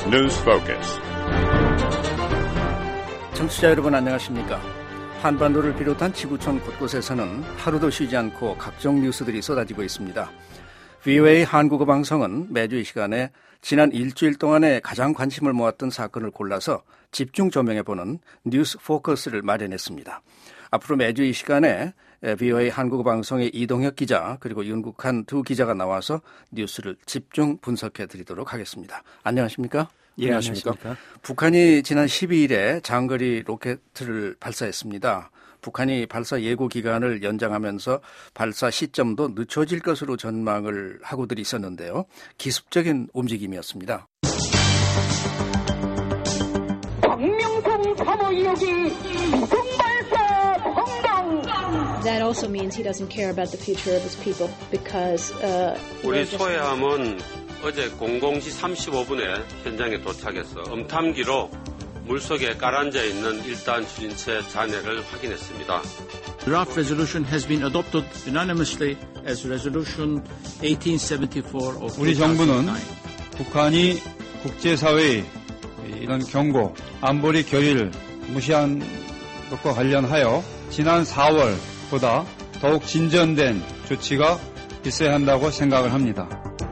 News Focus. 청취자 여러분 안녕하십니까? 한반도를 비롯한 지구촌 곳곳에서는 하루도 쉬지 않고 각종 뉴스들이 쏟아지고 있습니다. VOA 한국어 방송은 매주 이 시간에 지난 일주일 동안에 가장 관심을 모았던 사건을 골라서 집중 조명해보는 뉴스 포커스를 마련했습니다. 앞으로 매주 이 시간에 VOA 한국어 방송의 이동혁 기자 그리고 윤국한 두 기자가 나와서 뉴스를 집중 분석해 드리도록 하겠습니다. 안녕하십니까? 예, 안녕하십니까? 북한이 지난 12일에 장거리 로켓을 발사했습니다. 북한이 발사 예고 기간을 연장하면서 발사 시점도 늦춰질 것으로 전망을 하고들 있었는데요. 기습적인 움직임이었습니다. 박명성 사모의혹이 이성발사 성당. That also means he doesn't care about the future of his people because 우리 소해함은 어제 00시 35분에 현장에 도착해서 엄탐기로 물속에 깔아앉아 있는 1단 추진체 잔해를 확인했습니다. Draft resolution has been adopted unanimously as resolution 1874 of 우리 정부는 북한이 국제사회의 이런 경고, 안보리 결의를 무시한 것과 관련하여 지난 4월보다 더욱 진전된 조치가 있어야 한다고 생각을 합니다.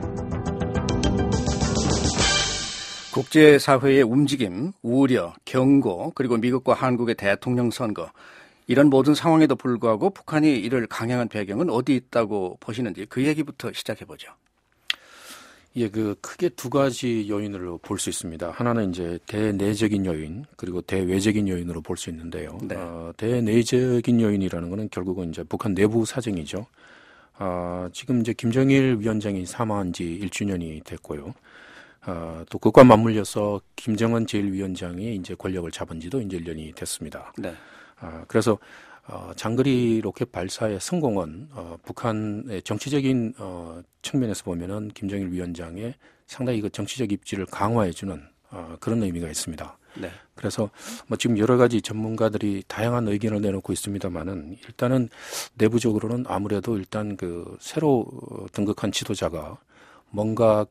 국제사회의 움직임, 우려, 경고, 그리고 미국과 한국의 대통령 선거 이런 모든 상황에도 불구하고 북한이 이를 강행한 배경은 어디 있다고 보시는지 그 얘기부터 시작해보죠. 예, 크게 두 가지 요인으로 볼 수 있습니다. 하나는 이제 대내적인 요인 그리고 대외적인 요인으로 볼 수 있는데요. 네. 대내적인 요인이라는 거는 결국은 이제 북한 내부 사정이죠. 지금 이제 김정일 위원장이 사망한 지 1주년이 됐고요. 또 그것과 맞물려서 김정은 제1위원장이 이제 권력을 잡은 지도 이제 1년이 됐습니다. 네. 그래서 장거리 로켓 발사의 성공은 북한의 정치적인 측면에서 보면은 김정일 위원장의 상당히 그 정치적 입지를 강화해주는 그런 의미가 있습니다. 네. 그래서 지금 여러 가지 전문가들이 다양한 의견을 내놓고 있습니다만은 일단은 내부적으로는 아무래도 일단 새로 등극한 지도자가 뭔가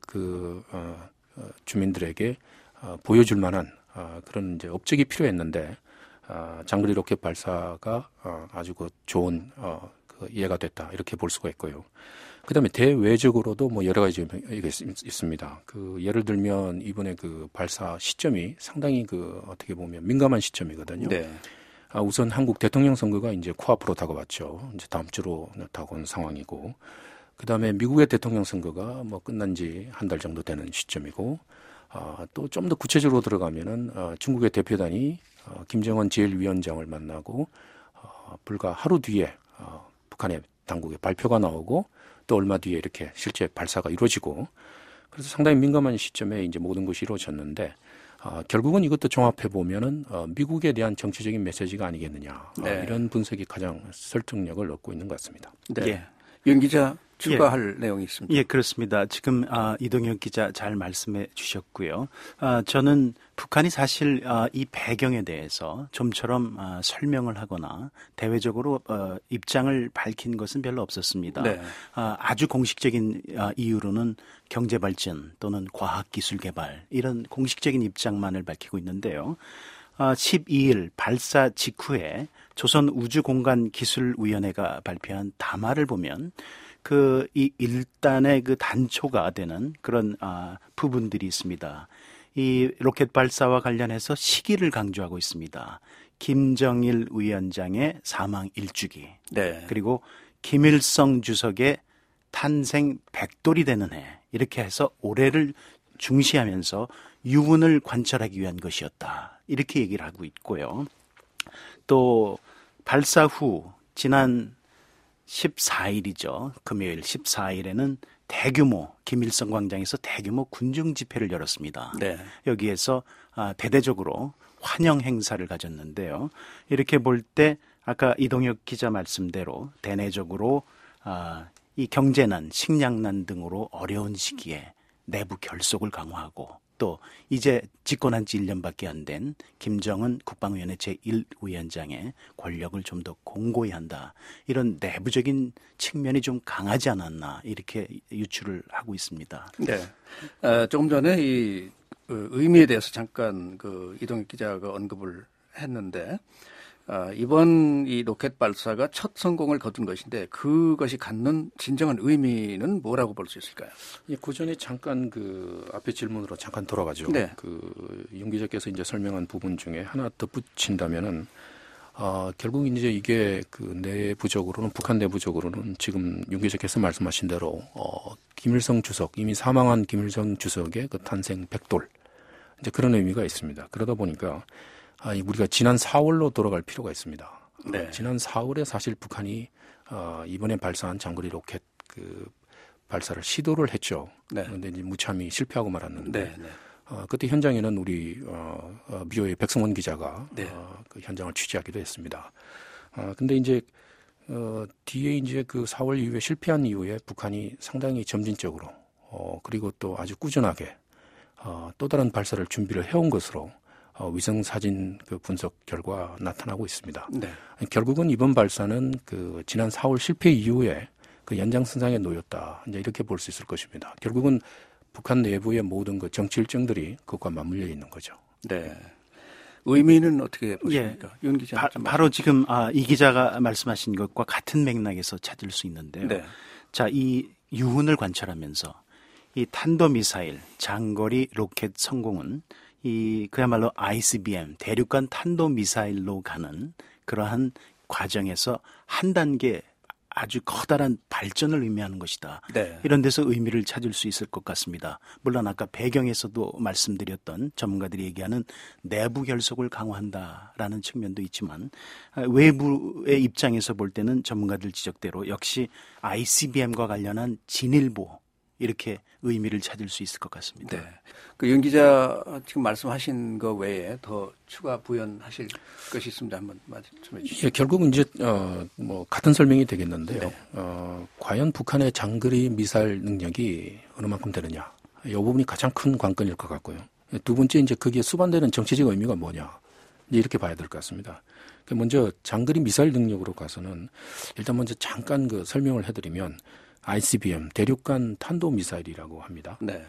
주민들에게 보여줄 만한 그런 이제 업적이 필요했는데 장거리 로켓 발사가 아주 좋은 예가 됐다 이렇게 볼 수가 있고요. 그다음에 대외적으로도 여러 가지 있습니다. 예를 들면 이번에 발사 시점이 상당히 어떻게 보면 민감한 시점이거든요. 네. 우선 한국 대통령 선거가 이제 코앞으로 다가왔죠. 이제 다음 주로 다가온 상황이고. 그다음에 미국의 대통령 선거가 끝난 지 한 달 정도 되는 시점이고, 또 좀 더 구체적으로 들어가면은 중국의 대표단이 김정은 제1위원장을 만나고 불과 하루 뒤에 북한의 당국의 발표가 나오고 또 얼마 뒤에 이렇게 실제 발사가 이루어지고, 그래서 상당히 민감한 시점에 이제 모든 것이 이루어졌는데 결국은 이것도 종합해 보면은 미국에 대한 정치적인 메시지가 아니겠느냐. 네. 이런 분석이 가장 설득력을 얻고 있는 것 같습니다. 네. 예. 윤 기자 추가할 내용이 있습니다. 예, 그렇습니다. 지금 이동혁 기자 잘 말씀해 주셨고요. 저는 북한이 사실 이 배경에 대해서 좀처럼 설명을 하거나 대외적으로 입장을 밝힌 것은 별로 없었습니다. 네. 아주 공식적인 이유로는 경제 발전 또는 과학 기술 개발 이런 공식적인 입장만을 밝히고 있는데요. 12일 발사 직후에 조선우주공간기술위원회가 발표한 담화를 보면 이 일단의 단초가 되는 그런 부분들이 있습니다. 이 로켓 발사와 관련해서 시기를 강조하고 있습니다. 김정일 위원장의 사망 1주기, 네. 그리고 김일성 주석의 탄생 100돌이 되는 해, 이렇게 해서 올해를 중시하면서 유군을 관철하기 위한 것이었다. 이렇게 얘기를 하고 있고요. 또 발사 후 지난 14일이죠. 금요일 14일에는 대규모 김일성 광장에서 대규모 군중 집회를 열었습니다. 네. 여기에서 대대적으로 환영 행사를 가졌는데요. 이렇게 볼 때 아까 이동혁 기자 말씀대로 대내적으로 이 경제난, 식량난 등으로 어려운 시기에 내부 결속을 강화하고 또 이제 집권한 지 1년밖에 안 된 김정은 국방위원회 제1위원장의 권력을 좀 더 공고히 한다. 이런 내부적인 측면이 좀 강하지 않았나 이렇게 유추를 하고 있습니다. 네. 조금 전에 이 의미에 대해서 잠깐 이동혁 기자가 언급을 했는데 이번 이 로켓 발사가 첫 성공을 거둔 것인데 그것이 갖는 진정한 의미는 뭐라고 볼 수 있을까요? 예, 그 전에 잠깐 앞에 질문으로 잠깐 돌아가죠. 네. 윤 기자께서 이제 설명한 부분 중에 하나 덧붙인다면은 결국 이제 이게 내부적으로는 북한 내부적으로는 지금 윤 기자께서 말씀하신 대로 김일성 주석 이미 사망한 김일성 주석의 그 탄생 100돌 이제 그런 의미가 있습니다. 그러다 보니까 우리가 지난 4월로 돌아갈 필요가 있습니다. 네. 지난 4월에 사실 북한이 이번에 발사한 장거리 로켓 발사를 시도를 했죠. 네. 그런데 이제 무참히 실패하고 말았는데 네. 그때 현장에는 우리 BOA 백승원 기자가 네. 그 현장을 취재하기도 했습니다. 근데 이제 뒤에 이제 그 4월 이후에 실패한 이후에 북한이 상당히 점진적으로 그리고 또 아주 꾸준하게 또 다른 발사를 준비를 해온 것으로 위성 사진 분석 결과 나타나고 있습니다. 네. 결국은 이번 발사는 지난 4월 실패 이후에 연장선상에 놓였다. 이제 이렇게 볼 수 있을 것입니다. 결국은 북한 내부의 모든 정치 일정들이 그것과 맞물려 있는 거죠. 네. 의미는 어떻게 보십니까? 예. 윤 기자. 바로 지금 이 기자가 말씀하신 것과 같은 맥락에서 찾을 수 있는데요. 네. 자, 이 유훈을 관찰하면서 이 탄도미사일 장거리 로켓 성공은 그야말로 ICBM 대륙간 탄도미사일로 가는 그러한 과정에서 한 단계 아주 커다란 발전을 의미하는 것이다. 네. 이런 데서 의미를 찾을 수 있을 것 같습니다. 물론 아까 배경에서도 말씀드렸던 전문가들이 얘기하는 내부 결속을 강화한다라는 측면도 있지만 외부의 입장에서 볼 때는 전문가들 지적대로 역시 ICBM과 관련한 진일보 이렇게 의미를 찾을 수 있을 것 같습니다. 네. 윤 기자 지금 말씀하신 거 외에 더 추가 부연하실 것이 있습니다. 한번 말씀해 주시죠. 예, 결국은 이제 같은 설명이 되겠는데요. 네. 과연 북한의 장거리 미사일 능력이 어느 만큼 되느냐, 이 부분이 가장 큰 관건일 것 같고요. 두 번째 이제 거기에 수반되는 정치적 의미가 뭐냐, 이제 이렇게 봐야 될 것 같습니다. 먼저 장거리 미사일 능력으로 가서는 일단 먼저 잠깐 설명을 해드리면. ICBM 대륙간 탄도미사일이라고 합니다. 네.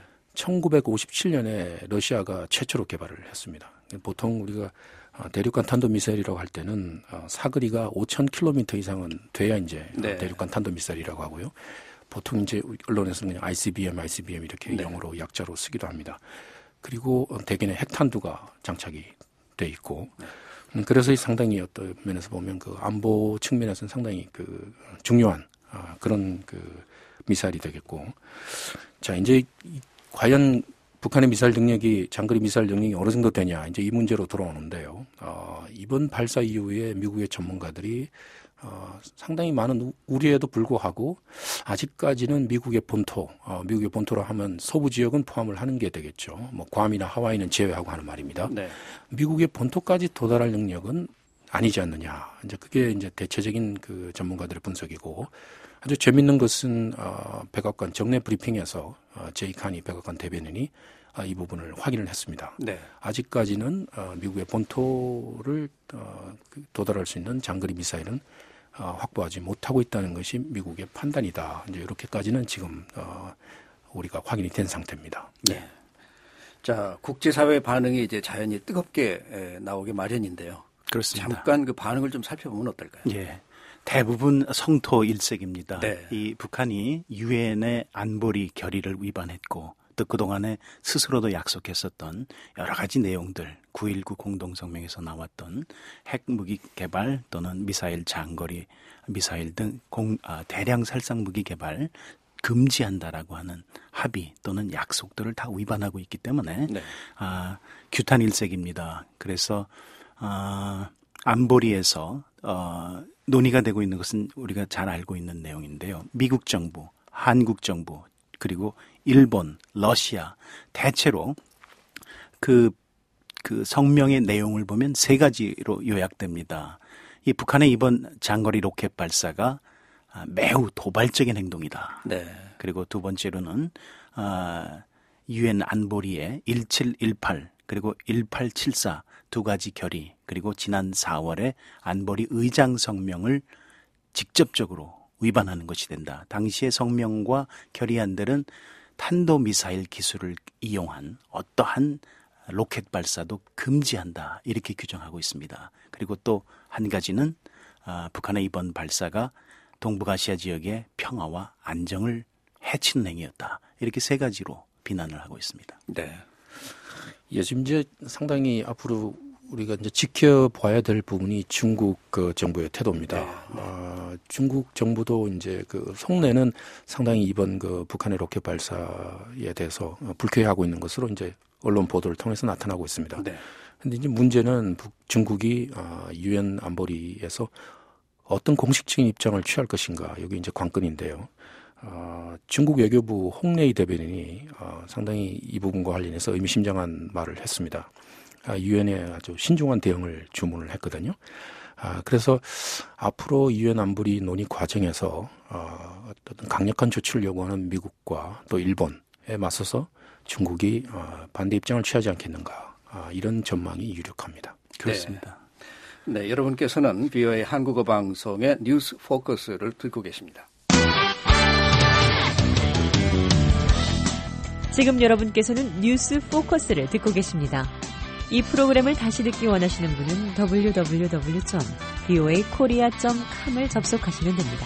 1957년에 러시아가 최초로 개발을 했습니다. 보통 우리가 대륙간 탄도미사일이라고 할 때는 사거리가 5,000km 이상은 돼야 이제 네. 대륙간 탄도미사일이라고 하고요. 보통 이제 언론에서는 그냥 ICBM 이렇게 네. 영어로 약자로 쓰기도 합니다. 그리고 대개는 핵탄두가 장착이 돼 있고 그래서 상당히 어떤 면에서 보면 안보 측면에서는 상당히 중요한 그런 미사일이 되겠고. 자, 이제 과연 북한의 미사일 능력이 장거리 미사일 능력이 어느 정도 되냐 이제 이 문제로 돌아오는데요. 이번 발사 이후에 미국의 전문가들이 상당히 많은 우려에도 불구하고 아직까지는 미국의 본토로 하면 서부 지역은 포함을 하는 게 되겠죠. 괌이나 하와이는 제외하고 하는 말입니다. 네. 미국의 본토까지 도달할 능력은 아니지 않느냐. 이제 그게 이제 대체적인 전문가들의 분석이고 아주 재밌는 것은 백악관 정례 브리핑에서 제이 카니 백악관 대변인이 이 부분을 확인을 했습니다. 네. 아직까지는 미국의 본토를 도달할 수 있는 장거리 미사일은 확보하지 못하고 있다는 것이 미국의 판단이다. 이제 이렇게까지는 지금 우리가 확인이 된 상태입니다. 네. 자, 국제사회 반응이 이제 자연히 뜨겁게 나오게 마련인데요. 그렇습니다. 잠깐 반응을 좀 살펴보면 어떨까요? 예. 대부분 성토 일색입니다. 네. 이 북한이 유엔의 안보리 결의를 위반했고 또 그동안에 스스로도 약속했었던 여러 가지 내용들 9.19 공동성명에서 나왔던 핵무기 개발 또는 미사일 장거리 미사일 등 대량 살상 무기 개발 금지한다라고 하는 합의 또는 약속들을 다 위반하고 있기 때문에 네. 규탄 일색입니다. 그래서 안보리에서 논의가 되고 있는 것은 우리가 잘 알고 있는 내용인데요. 미국 정부, 한국 정부, 그리고 일본, 러시아 대체로 그 성명의 내용을 보면 세 가지로 요약됩니다. 이 북한의 이번 장거리 로켓 발사가 매우 도발적인 행동이다. 네. 그리고 두 번째로는 유엔 안보리의 1718 그리고 1874 두 가지 결의 그리고 지난 4월에 안보리 의장 성명을 직접적으로 위반하는 것이 된다. 당시의 성명과 결의안들은 탄도미사일 기술을 이용한 어떠한 로켓 발사도 금지한다 이렇게 규정하고 있습니다. 그리고 또 한 가지는 북한의 이번 발사가 동북아시아 지역의 평화와 안정을 해치는 행위였다. 이렇게 세 가지로 비난을 하고 있습니다. 네. 예, 지금 이제 상당히 앞으로 우리가 이제 지켜봐야 될 부분이 중국 그 정부의 태도입니다. 네. 중국 정부도 이제 그 속내는 상당히 이번 그 북한의 로켓 발사에 대해서 불쾌해하고 있는 것으로 이제 언론 보도를 통해서 나타나고 있습니다. 네. 근데 이제 문제는 중국이 유엔 안보리에서 어떤 공식적인 입장을 취할 것인가, 여기 이제 관건인데요. 중국 외교부 홍레이 대변인이 상당히 이 부분과 관련해서 의미심장한 말을 했습니다. 유엔에 아주 신중한 대응을 주문을 했거든요. 그래서 앞으로 유엔 안보리 논의 과정에서 어떤 강력한 조치를 요구하는 미국과 또 일본에 맞서서 중국이 반대 입장을 취하지 않겠는가, 이런 전망이 유력합니다. 그렇습니다. 네, 여러분께서는 VOA 한국어 방송의 뉴스 포커스를 듣고 계십니다. 지금 여러분께서는 뉴스 포커스를 듣고 계십니다. 이 프로그램을 다시 듣기 원하시는 분은 www.voakorea.com을 접속하시면 됩니다.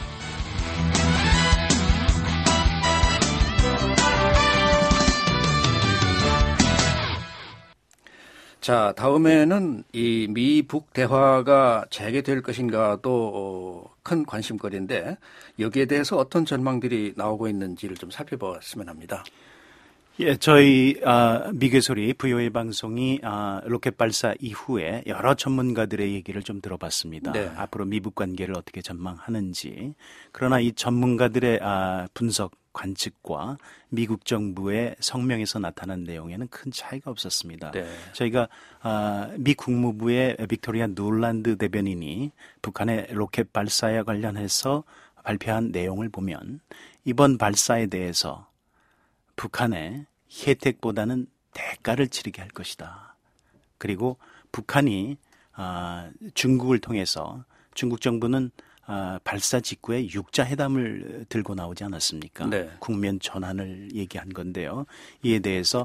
자, 다음에는 이 미북 대화가 재개될 것인가도 큰 관심거리인데 여기에 대해서 어떤 전망들이 나오고 있는지를 좀 살펴봤으면 합니다. 예, 저희 미국의 소리 VOA 방송이 로켓 발사 이후에 여러 전문가들의 얘기를 좀 들어봤습니다. 네. 앞으로 미북 관계를 어떻게 전망하는지. 그러나 이 전문가들의 분석, 관측과 미국 정부의 성명에서 나타난 내용에는 큰 차이가 없었습니다. 네. 저희가 미 국무부의 빅토리아 놀란드 대변인이 북한의 로켓 발사에 관련해서 발표한 내용을 보면 이번 발사에 대해서 북한의 혜택보다는 대가를 치르게 할 것이다. 그리고 북한이 중국을 통해서 중국 정부는 발사 직후에 육자회담을 들고 나오지 않았습니까? 네. 국면 전환을 얘기한 건데요. 이에 대해서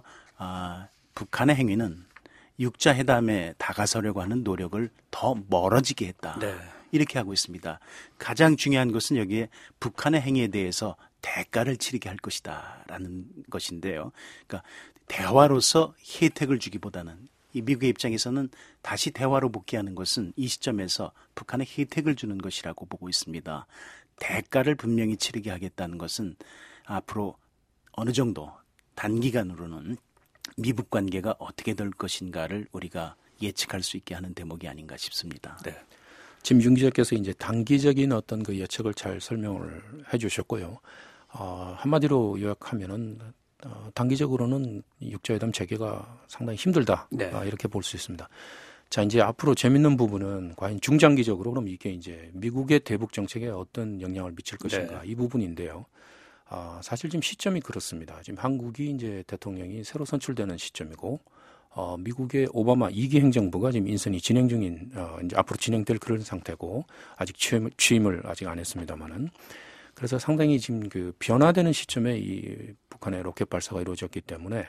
북한의 행위는 육자회담에 다가서려고 하는 노력을 더 멀어지게 했다. 네. 이렇게 하고 있습니다. 가장 중요한 것은 여기에 북한의 행위에 대해서 대가를 치르게 할 것이다라는 것인데요. 그러니까 대화로서 혜택을 주기보다는 이 미국의 입장에서는 다시 대화로 복귀하는 것은 이 시점에서 북한에 혜택을 주는 것이라고 보고 있습니다. 대가를 분명히 치르게 하겠다는 것은 앞으로 어느 정도 단기간으로는 미북 관계가 어떻게 될 것인가를 우리가 예측할 수 있게 하는 대목이 아닌가 싶습니다. 네. 지금 윤 기자께서 이제 단기적인 어떤 그 예측을 잘 설명을 해 주셨고요. 한마디로 요약하면은 단기적으로는 육자회담 재개가 상당히 힘들다. 네. 이렇게 볼 수 있습니다. 자, 이제 앞으로 재밌는 부분은 과연 중장기적으로 그럼 이게 이제 미국의 대북 정책에 어떤 영향을 미칠 것인가, 네. 이 부분인데요. 사실 지금 시점이 그렇습니다. 지금 한국이 이제 대통령이 새로 선출되는 시점이고, 미국의 오바마 2기 행정부가 지금 인선이 진행 중인, 이제 앞으로 진행될 그런 상태고, 아직 취임을 아직 안 했습니다만은. 그래서 상당히 지금 그 변화되는 시점에 이 북한의 로켓 발사가 이루어졌기 때문에,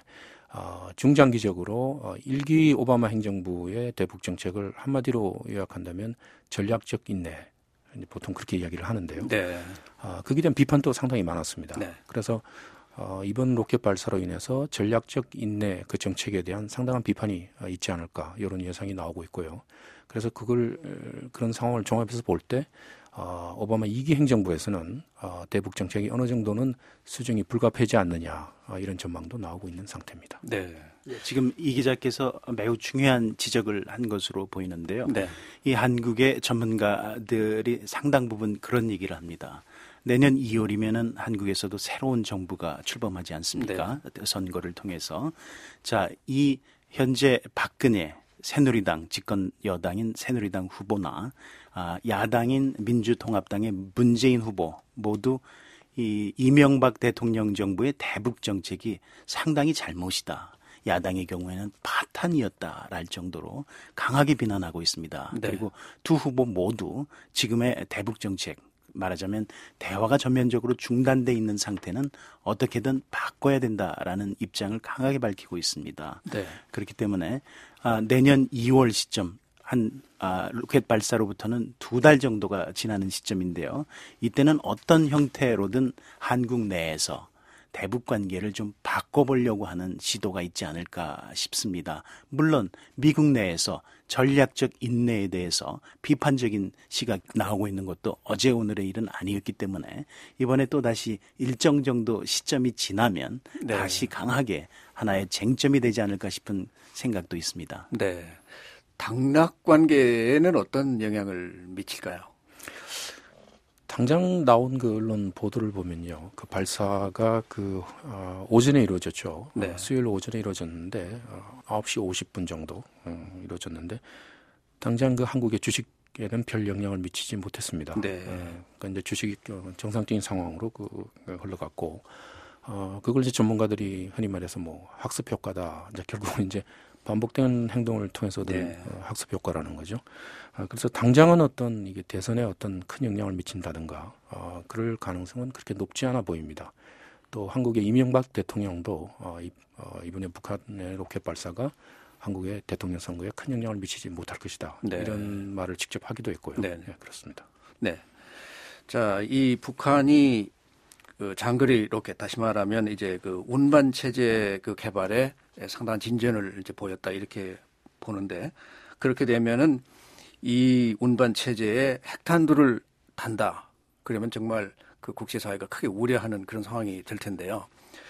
중장기적으로 1기 오바마 행정부의 대북 정책을 한마디로 요약한다면 전략적 인내, 보통 그렇게 이야기를 하는데요. 네. 거기에 대한 비판도 상당히 많았습니다. 네. 그래서 이번 로켓 발사로 인해서 전략적 인내 그 정책에 대한 상당한 비판이 있지 않을까, 이런 예상이 나오고 있고요. 그래서 그런 상황을 종합해서 볼 때 오바마 2기 행정부에서는 대북 정책이 어느 정도는 수정이 불가피하지 않느냐, 이런 전망도 나오고 있는 상태입니다. 네. 지금 이 기자께서 매우 중요한 지적을 한 것으로 보이는데요. 네. 이 한국의 전문가들이 상당 부분 그런 얘기를 합니다. 내년 2월이면은 한국에서도 새로운 정부가 출범하지 않습니까? 네. 선거를 통해서. 자, 이 현재 박근혜 새누리당, 집권 여당인 새누리당 후보나 야당인 민주통합당의 문재인 후보 모두 이 이명박 대통령 정부의 대북 정책이 상당히 잘못이다. 야당의 경우에는 파탄이었다랄 정도로 강하게 비난하고 있습니다. 네. 그리고 두 후보 모두 지금의 대북 정책, 말하자면 대화가 전면적으로 중단돼 있는 상태는 어떻게든 바꿔야 된다라는 입장을 강하게 밝히고 있습니다. 네. 그렇기 때문에 내년 2월 시점 로켓 발사로부터는 2달 정도가 지나는 시점인데요. 이때는 어떤 형태로든 한국 내에서 대북 관계를 좀 바꿔보려고 하는 시도가 있지 않을까 싶습니다. 물론 미국 내에서 전략적 인내에 대해서 비판적인 시각이 나오고 있는 것도 어제 오늘의 일은 아니었기 때문에 이번에 또다시 일정 정도 시점이 지나면 네. 다시 강하게 하나의 쟁점이 되지 않을까 싶은 생각도 있습니다. 네. 당락 관계에는 어떤 영향을 미칠까요? 당장 나온 그 언론 보도를 보면요, 그 발사가 오전에 이루어졌죠. 네. 수요일 오전에 이루어졌는데 9시 50분 정도 이루어졌는데 당장 그 한국의 주식에는 별 영향을 미치지 못했습니다. 네. 그러니까 이제 주식이 정상적인 상황으로 흘러갔고, 그걸 이제 전문가들이 흔히 말해서 뭐 학습 효과다. 이제 결국은 이제 반복된 행동을 통해서 얻은 네. 학습 효과라는 거죠. 그래서 당장은 어떤 이게 대선에 어떤 큰 영향을 미친다든가 그럴 가능성은 그렇게 높지 않아 보입니다. 또 한국의 이명박 대통령도 이번에 북한의 로켓 발사가 한국의 대통령 선거에 큰 영향을 미치지 못할 것이다. 네. 이런 말을 직접 하기도 했고요. 네. 네, 그렇습니다. 네. 자, 이 북한이 그 장거리 로켓, 다시 말하면 이제 그 운반 체제 그 개발에 상당한 진전을 이제 보였다 이렇게 보는데, 그렇게 되면은 이 운반 체제에 핵탄두를 단다. 그러면 정말 그 국제사회가 크게 우려하는 그런 상황이 될 텐데요.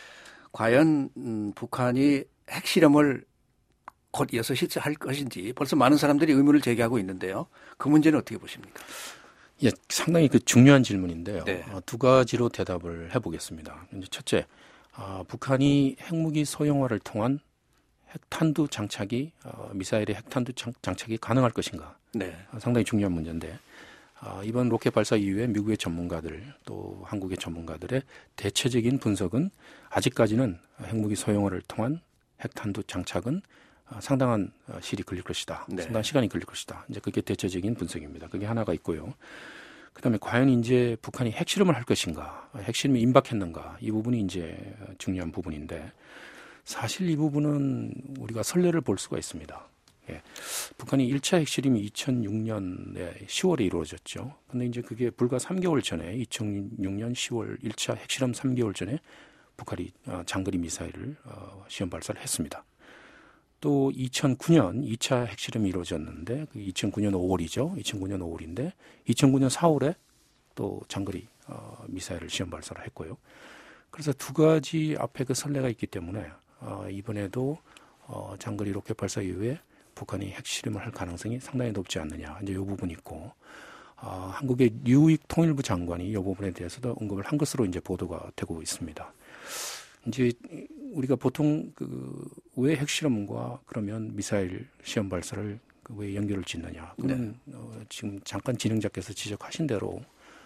과연 북한이 핵실험을 곧 이어서 실시할 것인지 벌써 많은 사람들이 의문을 제기하고 있는데요. 그 문제는 어떻게 보십니까? 예, 상당히 중요한 질문인데요. 네. 두 가지로 대답을 해보겠습니다. 이제 첫째, 북한이 핵무기 소형화를 통한 핵탄두 장착이 미사일의 핵탄두 장착이 가능할 것인가? 네. 상당히 중요한 문제인데 이번 로켓 발사 이후에 미국의 전문가들 또 한국의 전문가들의 대체적인 분석은 아직까지는 핵무기 소형화를 통한 핵탄두 장착은 상당한 시일이 걸릴 것이다. 네. 상당한 시간이 걸릴 것이다. 이제 그게 대체적인 분석입니다. 그게 하나가 있고요. 그다음에 과연 이제 북한이 핵실험을 할 것인가, 핵실험이 임박했는가, 이 부분이 이제 중요한 부분인데 사실 이 부분은 우리가 선례를 볼 수가 있습니다. 예. 북한이 1차 핵실험이 2006년에 10월에 이루어졌죠. 근데 이제 그게 불과 3개월 전에 2006년 10월 1차 핵실험 3개월 전에 북한이 장거리 미사일을 시험 발사를 했습니다. 또 2009년 2차 핵실험이 이루어졌는데 2009년 5월이죠. 2009년 5월인데 2009년 4월에 또 장거리 미사일을 시험 발사를 했고요. 그래서 두 가지 앞에 그 선례가 있기 때문에 이번에도 장거리 로켓 발사 이후에 북한이 핵실험을 할 가능성이 상당히 높지 않느냐. 이제 이 부분이 있고 한국의 류익 통일부 장관이 이 부분에 대해서도 언급을 한 것으로 이제 보도가 되고 있습니다. 이제 우리가 보통 왜 핵실험과 그러면 미사일 시험 발사를 왜 연결을 짓느냐. 그러면 지금 잠깐 진행자께서 지적하신 대로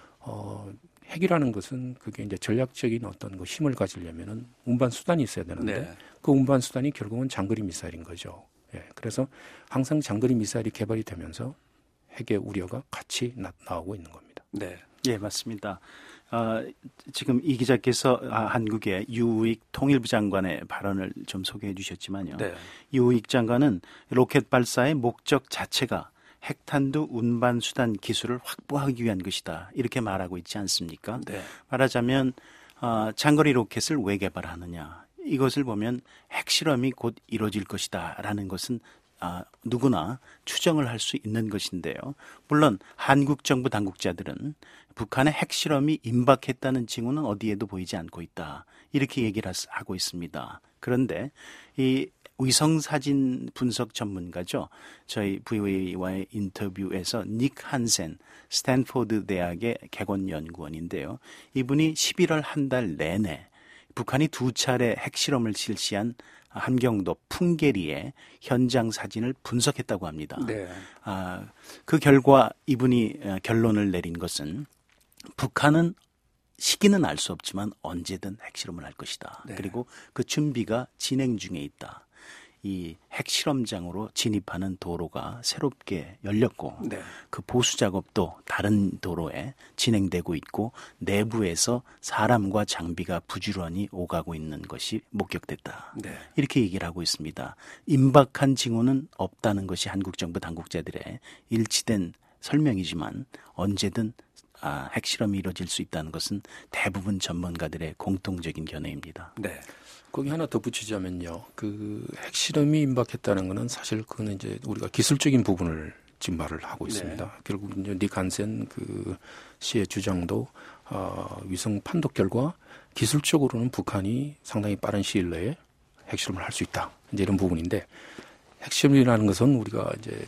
핵이라는 것은 그게 이제 전략적인 어떤 그 힘을 가지려면은 운반 수단이 있어야 되는데 네. 그 운반 수단이 결국은 장거리 미사일인 거죠. 예. 그래서 항상 장거리 미사일이 개발이 되면서 핵의 우려가 같이 나오고 있는 겁니다. 네. 예, 맞습니다. 지금 이 기자께서 한국의 유익 통일부 장관의 발언을 좀 소개해 주셨지만요. 네. 유익 장관은 로켓 발사의 목적 자체가 핵탄두 운반 수단 기술을 확보하기 위한 것이다. 이렇게 말하고 있지 않습니까? 네. 말하자면 장거리 로켓을 왜 개발하느냐. 이것을 보면 핵실험이 곧 이루어질 것이다. 라는 것은 누구나 추정을 할 수 있는 것인데요. 물론 한국 정부 당국자들은 북한의 핵실험이 임박했다는 징후는 어디에도 보이지 않고 있다. 이렇게 얘기를 하고 있습니다. 그런데 이 위성사진 분석 전문가죠. 저희 VOA와의 인터뷰에서 닉 한센, 스탠포드 대학의 객원연구원인데요. 이분이 11월 한 달 내내 북한이 2차례 핵실험을 실시한 함경도 풍계리의 현장 사진을 분석했다고 합니다. 네. 그 결과 이분이 결론을 내린 것은 북한은 시기는 알 수 없지만 언제든 핵실험을 할 것이다. 네. 그리고 그 준비가 진행 중에 있다. 이 핵실험장으로 진입하는 도로가 새롭게 열렸고 네. 그 보수 작업도 다른 도로에 진행되고 있고 내부에서 사람과 장비가 부지런히 오가고 있는 것이 목격됐다. 네. 이렇게 얘기를 하고 있습니다. 임박한 징후는 없다는 것이 한국 정부 당국자들의 일치된 설명이지만 언제든 핵실험이 이루어질 수 있다는 것은 대부분 전문가들의 공통적인 견해입니다. 네. 거기 하나 덧붙이자면요. 그 핵실험이 임박했다는 것은 사실 그거는 이제 우리가 기술적인 부분을 지금 말을 하고 있습니다. 네. 결국 이제 닉 한센 그 씨의 주장도 위성 판독 결과 기술적으로는 북한이 상당히 빠른 시일 내에 핵실험을 할 수 있다. 이제 이런 부분인데 핵실험이라는 것은 우리가 이제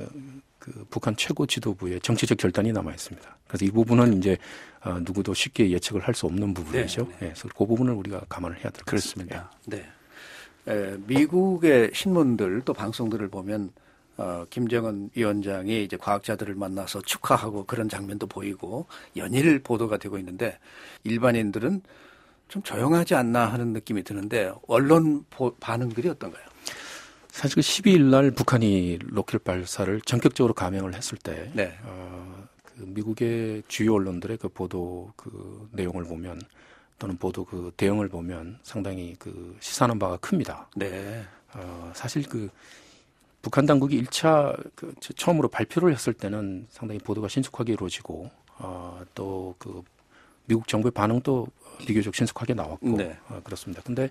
그 북한 최고 지도부의 정치적 결단이 남아 있습니다. 그래서 이 부분은 이제 누구도 쉽게 예측을 할 수 없는 부분이죠. 네, 네. 네, 그래서 그 부분을 우리가 감안을 해야 될 것 같습니다. 그렇습니다. 네. 미국의 신문들 또 방송들을 보면 김정은 위원장이 이제 과학자들을 만나서 축하하고 그런 장면도 보이고 연일 보도가 되고 있는데 일반인들은 좀 조용하지 않나 하는 느낌이 드는데 언론 반응들이 어떤가요? 사실 그 12일 날 북한이 로켓 발사를 전격적으로 감행을 했을 때 네. 그 미국의 주요 언론들의 그 보도 그 내용을 보면 또는 보도 그 대응을 보면 상당히 그 시사하는 바가 큽니다. 네. 사실 그 북한 당국이 1차 그 처음으로 발표를 했을 때는 상당히 보도가 신속하게 이루어지고 또 그 미국 정부의 반응도 비교적 신속하게 나왔고 네. 그렇습니다. 근데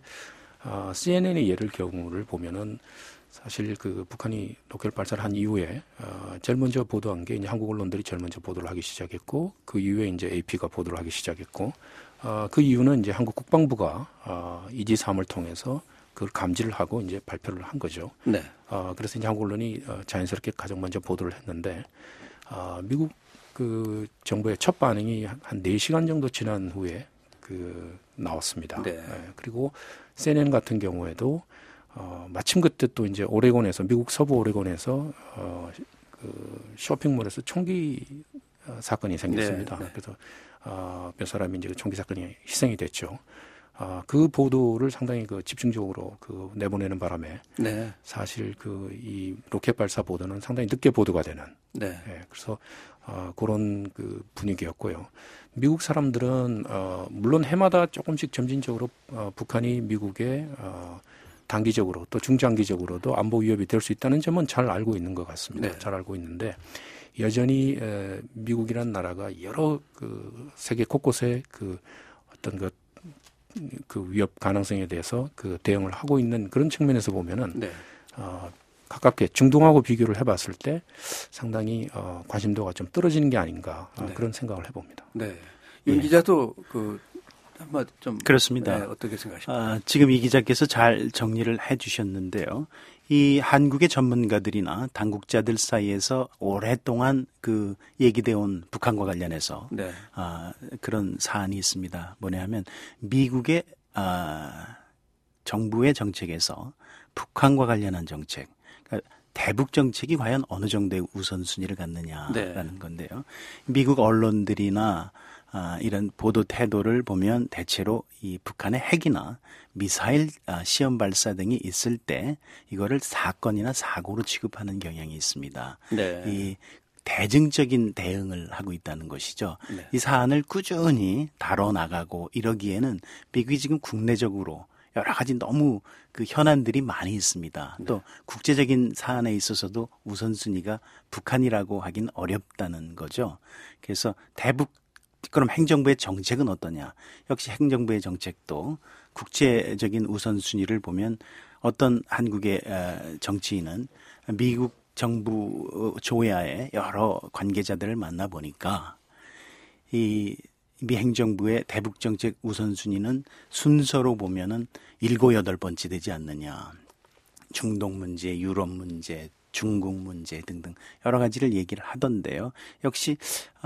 CNN의 예를 경우를 보면은 사실 그 북한이 로켓 발사를 한 이후에 제일 먼저 보도한 게 이제 한국 언론들이 제일 먼저 보도를 하기 시작했고 그 이후에 이제 AP가 보도를 하기 시작했고 그 이유는 이제 한국 국방부가 이지삼을 통해서 그걸 감지를 하고 이제 발표를 한 거죠. 네. 그래서 이제 한국 언론이 자연스럽게 가장 먼저 보도를 했는데 미국 그 정부의 첫 반응이 한 4시간 정도 지난 후에 그 나왔습니다. 네. 그리고 CNN 같은 경우에도 마침 그때 또 이제 오레곤에서 미국 서부 오레곤에서 그 쇼핑몰에서 총기 사건이 생겼습니다. 네, 네. 그래서 몇 사람이 이제 총기 사건이 희생이 됐죠. 그 보도를 상당히 그 집중적으로 그 내보내는 바람에 네. 사실 그 이 로켓 발사 보도는 상당히 늦게 보도가 되는. 네. 그래서 그런 그 분위기였고요. 미국 사람들은 물론 해마다 조금씩 점진적으로 북한이 미국에 단기적으로 또 중장기적으로도 안보 위협이 될 수 있다는 점은 잘 알고 있는 것 같습니다. 네. 잘 알고 있는데 여전히 미국이라는 나라가 여러 그 세계 곳곳에 그 어떤 그 위협 가능성에 대해서 그 대응을 하고 있는 그런 측면에서 보면은 네. 가깝게 중동하고 비교를 해봤을 때 상당히 관심도가 좀 떨어지는 게 아닌가 네. 그런 생각을 해봅니다. 네. 윤 기자도 그 한번 좀 그렇습니다. 네, 어떻게 생각하십니까? 지금 이 기자께서 잘 정리를 해주셨는데요. 이 한국의 전문가들이나 당국자들 사이에서 오랫동안 그 얘기되어 온 북한과 관련해서 네. 그런 사안이 있습니다. 뭐냐 하면 미국의 정부의 정책에서 북한과 관련한 정책, 그러니까 대북 정책이 과연 어느 정도의 우선순위를 갖느냐라는 네. 건데요. 미국 언론들이나 이런 보도 태도를 보면 대체로 이 북한의 핵이나 미사일 시험 발사 등이 있을 때 이거를 사건이나 사고로 취급하는 경향이 있습니다. 네. 이 대증적인 대응을 하고 있다는 것이죠. 네. 이 사안을 꾸준히 다뤄나가고 이러기에는 미국이 지금 국내적으로 여러 가지 너무 그 현안들이 많이 있습니다. 네. 또 국제적인 사안에 있어서도 우선순위가 북한이라고 하긴 어렵다는 거죠. 그래서 대북 그럼 행정부의 정책은 어떠냐? 역시 행정부의 정책도 국제적인 우선순위를 보면 어떤 한국의 정치인은 미국 정부 조야의 여러 관계자들을 만나보니까 이 미 행정부의 대북 정책 우선순위는 순서로 보면은 7, 8번째 되지 않느냐. 중동 문제, 유럽 문제, 중국 문제 등등 여러 가지를 얘기를 하던데요. 역시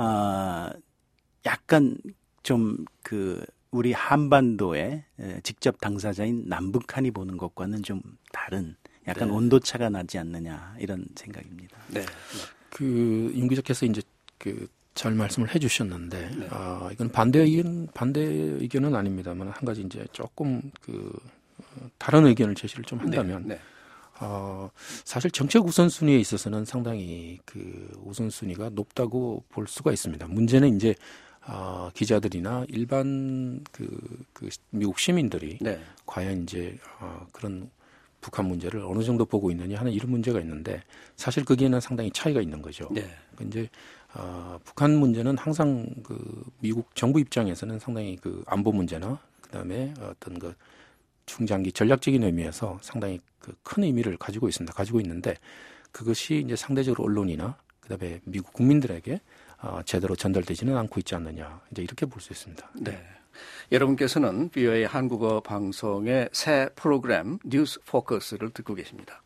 약간 좀 그 우리 한반도의 직접 당사자인 남북한이 보는 것과는 좀 다른 약간 네. 온도차가 나지 않느냐 이런 생각입니다. 네. 그 윤 기자께서 이제 그 잘 말씀을 해주셨는데 네. 이건 반대 의견은 아닙니다만 한 가지 이제 조금 그 다른 의견을 제시를 좀 한다면 네. 사실 정책 우선순위에 있어서는 상당히 그 우선순위가 높다고 볼 수가 있습니다. 문제는 이제 기자들이나 일반 그 미국 시민들이 네. 과연 이제 그런 북한 문제를 어느 정도 보고 있느냐 하는 이런 문제가 있는데 사실 거기에는 상당히 차이가 있는 거죠. 네. 이제 북한 문제는 항상 그 미국 정부 입장에서는 상당히 그 안보 문제나 그다음에 어떤 그 중장기 전략적인 의미에서 상당히 그 큰 의미를 가지고 있습니다. 가지고 있는데 그것이 이제 상대적으로 언론이나 그다음에 미국 국민들에게 제대로 전달되지는 않고 있지 않느냐 이제 이렇게 볼 수 있습니다. 네. 여러분께서는 VOA 한국어 방송의 새 프로그램 뉴스 포커스를 듣고 계십니다.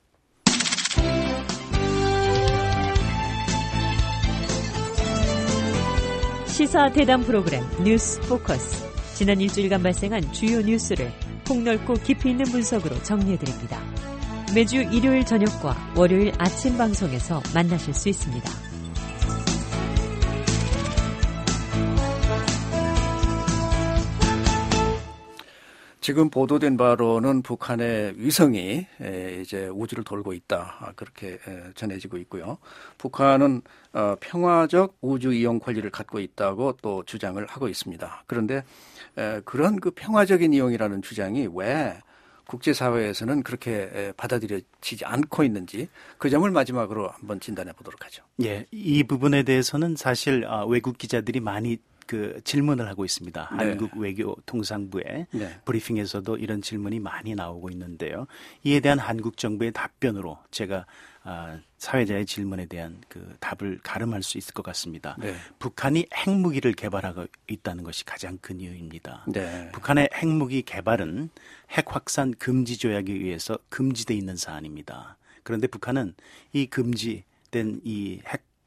시사 대담 프로그램 뉴스 포커스. 지난 일주일간 발생한 주요 뉴스를 폭넓고 깊이 있는 분석으로 정리해드립니다. 매주 일요일 저녁과 월요일 아침 방송에서 만나실 수 있습니다. 지금 보도된 바로는 북한의 위성이 이제 우주를 돌고 있다. 그렇게 전해지고 있고요. 북한은 평화적 우주 이용 권리를 갖고 있다고 또 주장을 하고 있습니다. 그런데 그런 그 평화적인 이용이라는 주장이 왜 국제사회에서는 그렇게 받아들여지지 않고 있는지 그 점을 마지막으로 한번 진단해 보도록 하죠. 예, 이 부분에 대해서는 사실 외국 기자들이 많이 그 질문을 하고 있습니다. 네. 한국 외교통상부의 네. 브리핑에서도 이런 질문이 많이 나오고 있는데요. 이에 대한 한국 정부의 답변으로 제가 사회자의 질문에 대한 그 답을 가름할 수 있을 것 같습니다. 네. 북한이 핵무기를 개발하고 있다는 것이 가장 큰 이유입니다. 네. 북한의 핵무기 개발은 핵 확산 금지 조약에 의해서 금지되어 있는 사안입니다. 그런데 북한은 이 금지된 이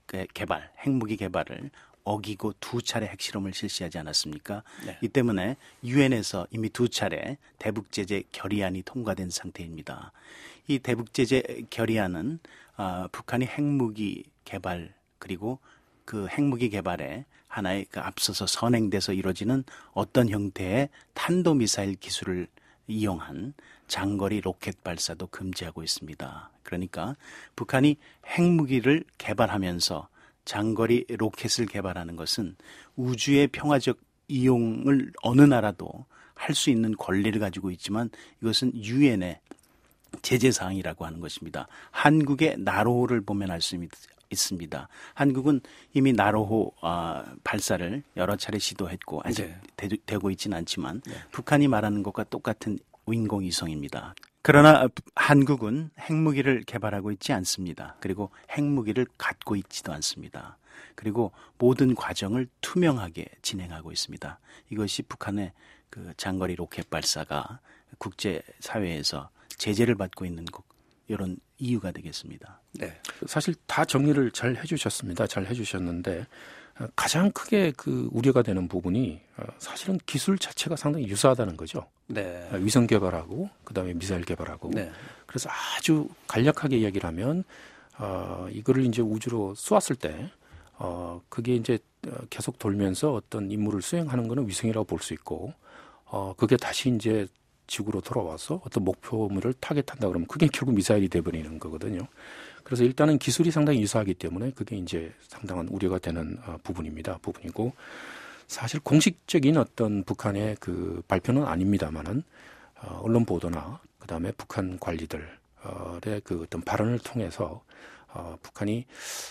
핵무기 개발을 어기고 2차례 핵실험을 실시하지 않았습니까? 네. 이 때문에 유엔에서 이미 2차례 대북제재 결의안이 통과된 상태입니다. 이 대북제재 결의안은 북한이 핵무기 개발 그리고 그 핵무기 개발에 하나의 그 앞서서 선행돼서 이루어지는 어떤 형태의 탄도미사일 기술을 이용한 장거리 로켓 발사도 금지하고 있습니다. 그러니까 북한이 핵무기를 개발하면서 장거리 로켓을 개발하는 것은 우주의 평화적 이용을 어느 나라도 할 수 있는 권리를 가지고 있지만 이것은 유엔의 제재사항이라고 하는 것입니다. 한국의 나로호를 보면 알 수 있습니다. 한국은 이미 나로호 발사를 여러 차례 시도했고 아직 되고 있지는 않지만 북한이 말하는 것과 똑같은 인공위성입니다. 그러나 한국은 핵무기를 개발하고 있지 않습니다. 그리고 핵무기를 갖고 있지도 않습니다. 그리고 모든 과정을 투명하게 진행하고 있습니다. 이것이 북한의 그 장거리 로켓 발사가 국제사회에서 제재를 받고 있는 이런 이유가 되겠습니다. 네. 사실 다 정리를 잘 해주셨습니다. 잘 해주셨는데 가장 크게 그 우려가 되는 부분이 사실은 기술 자체가 상당히 유사하다는 거죠. 네. 위성 개발하고 그다음에 미사일 개발하고. 네. 그래서 아주 간략하게 이야기를 하면 이거를 이제 우주로 쏘았을 때 그게 이제 계속 돌면서 어떤 임무를 수행하는 거는 위성이라고 볼 수 있고 그게 다시 이제 지구로 돌아와서 어떤 목표물을 타겟한다 그러면 그게 결국 미사일이 돼버리는 거거든요. 그래서 일단은 기술이 상당히 유사하기 때문에 그게 이제 상당한 우려가 되는 부분이고 사실 공식적인 어떤 북한의 그 발표는 아닙니다만은 언론 보도나 그다음에 북한 관리들의 그 어떤 발언을 통해서 북한이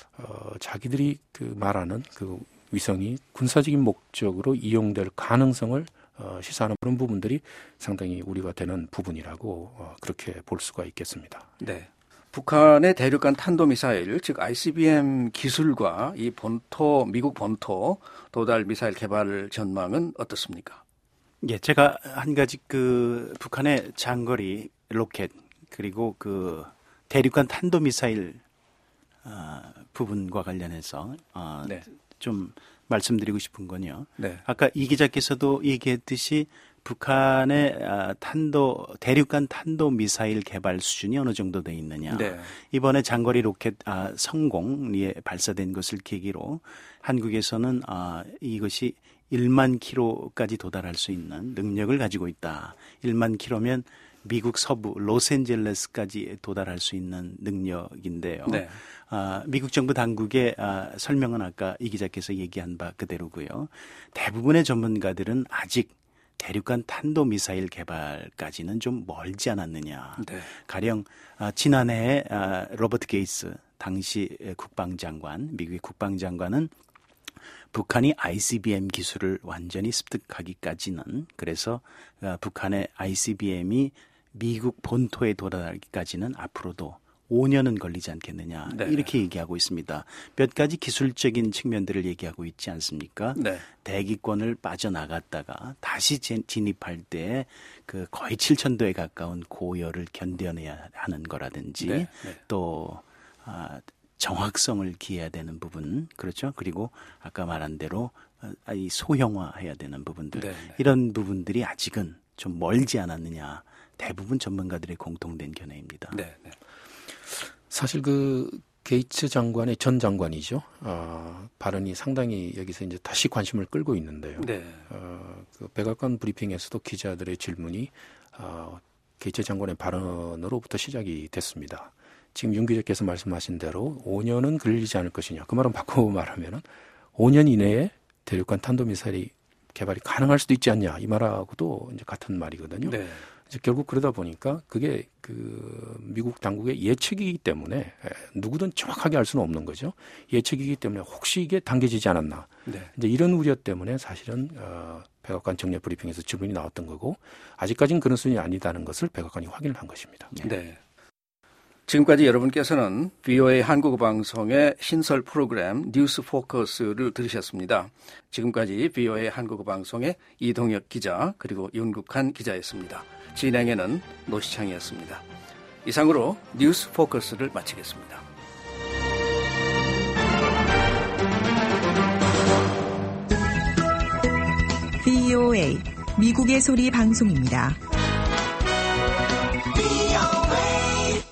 자기들이 그 말하는 그 위성이 군사적인 목적으로 이용될 가능성을 시사하는 그런 부분들이 상당히 우려가 되는 부분이라고 그렇게 볼 수가 있겠습니다. 네. 북한의 대륙간 탄도미사일, 즉 ICBM 기술과 이 미국 본토 도달 미사일 개발 전망은 어떻습니까? 예, 제가 한 가지 그 북한의 장거리 로켓 그리고 그 대륙간 탄도미사일 부분과 관련해서 네. 좀 말씀드리고 싶은 건요. 네. 아까 이 기자께서도 얘기했듯이 북한의 대륙간 탄도미사일 개발 수준이 어느 정도 돼 있느냐. 네. 이번에 장거리 로켓 성공리에 발사된 것을 계기로 한국에서는 이것이 1만 킬로까지 도달할 수 있는 능력을 가지고 있다. 1만 킬로면 미국 서부 로스앤젤레스까지 도달할 수 있는 능력인데요. 네. 미국 정부 당국의 설명은 아까 이 기자께서 얘기한 바 그대로고요. 대부분의 전문가들은 아직 대륙간 탄도미사일 개발까지는 좀 멀지 않았느냐. 네. 가령 지난해에 로버트 게이츠 당시 국방장관, 미국의 국방장관은 북한이 ICBM 기술을 완전히 습득하기까지는, 그래서 북한의 ICBM이 미국 본토에 도달하기까지는 앞으로도 5년은 걸리지 않겠느냐. 네. 이렇게 얘기하고 있습니다. 몇 가지 기술적인 측면들을 얘기하고 있지 않습니까? 네. 대기권을 빠져나갔다가 다시 진입할 때 그 거의 7,000도에 가까운 고열을 견뎌내야 하는 거라든지 네. 네. 또 정확성을 기해야 되는 부분, 그렇죠? 그리고 아까 말한 대로 이 소형화해야 되는 부분들, 네. 이런 부분들이 아직은 좀 멀지 않았느냐. 대부분 전문가들의 공통된 견해입니다. 네. 네. 사실 그 게이츠 장관의 전 장관이죠. 발언이 상당히 여기서 이제 다시 관심을 끌고 있는데요. 네. 그 백악관 브리핑에서도 기자들의 질문이 게이츠 장관의 발언으로부터 시작이 됐습니다. 지금 윤 기자께서 말씀하신 대로 5년은 걸리지 않을 것이냐. 그 말은 바꾸고 말하면은 5년 이내에 대륙간 탄도미사일이 개발이 가능할 수도 있지 않냐. 이 말하고도 이제 같은 말이거든요. 네. 이제 결국 그러다 보니까 그게 그 미국 당국의 예측이기 때문에 누구든 정확하게 알 수는 없는 거죠. 예측이기 때문에 혹시 이게 당겨지지 않았나. 네. 이제 이런 우려 때문에 사실은 백악관 정례 브리핑에서 질문이 나왔던 거고, 아직까지는 그런 수준이 아니다는 것을 백악관이 확인을 한 것입니다. 네. 지금까지 여러분께서는 VOA 한국어 방송의 신설 프로그램 뉴스 포커스를 들으셨습니다. 지금까지 VOA 한국어 방송의 이동혁 기자 그리고 윤국한 기자였습니다. 진행에는 노시창이었습니다. 이상으로 뉴스 포커스를 마치겠습니다. VOA 미국의 소리 방송입니다.